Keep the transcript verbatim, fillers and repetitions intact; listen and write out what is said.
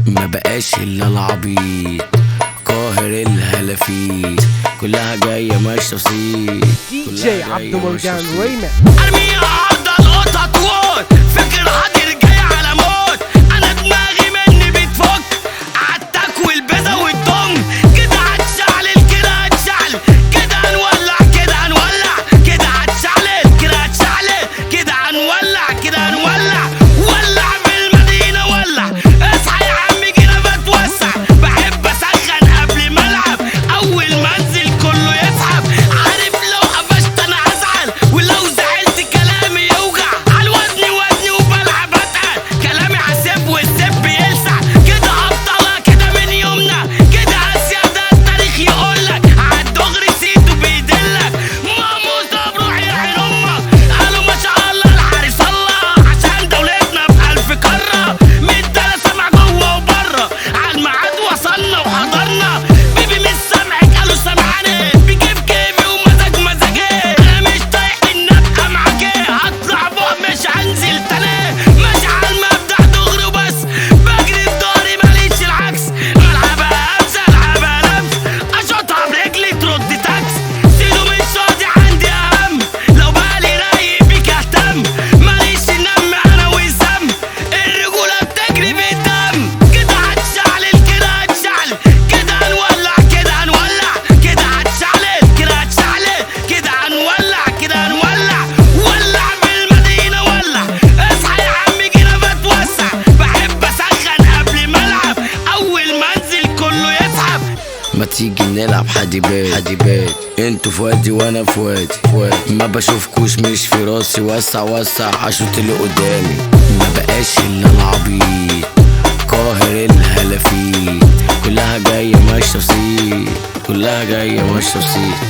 ما بقاش الا العبيط قاهر الهلافيت كلها جايه ماشيه صيت دي جي عبد مرجان ريمكس. ارميها عرض القطط ووت فكر حاضر جاي على موت. انا دماغي مني بتفك عالتك والبيضه والدم كده هتشعلل كده هتشعلل كده هنولع كده هنولع كده هتشعلل كده هتشعلل كده هنولع كده هنولع ولع بالمدينه ولع. اصحى يا عم جينا بتوسع بحب اسخن قبل ما العب اول ما انزل كله يسحب. عارف لو قفشت انا هزعل ولو زعلت كلامي يوجع. عالوزن وزني وبلعب اتقل كلامي عالسيف والسيف بيلسع. كده ابطالها كده من يومنا كده اسيا ده التاريخ يقولك عالدغري سيتو بيدلك. ماموسة بروح يعين امك قالوا ما شاء الله الحارس الله عشان دولتنا بألف كرة مدانا سمع جوه وبره عالميعاد وصلنا وحضرنا. بيبي مش سامعك قالوا سامعاني بجيب كيفي ومزاج مزاجي. انا مش طايق ان ابقى معاك هطلع فوق مش هنزل تاني ماشي عالمبدأ دغري وبس بجري بداري ماليش العكس. العبها امس العبها لمس اشوطها برجلي ترد تاكس. سيدو مش راضي عندي اهم لو بالي رايق بيك اهتم ماليش نم انا وسم الرجولة بتجري بالدم. كده هتشعلل كده هتشعلل كده هنولع كده هنولع كده هتشعلل كده هتشعلل كده هنولع كده هنولع ولع بالمدينة ولع. اصحى يا عم جينا بتوسع بحب اسخن قبل ما العب اول ما انزل كله يسحب. ما تيجي نلعب حديبات حديبات انتوا في وادي وانا في وادي وادي ما بشوفكوش مش في راسي وسع وسع عشوت اللي قدامي. ما بقاش الا العبيط قاهر الهلافيت كلها جايه ماشيه صيت كلها جايه ماشيه صيت.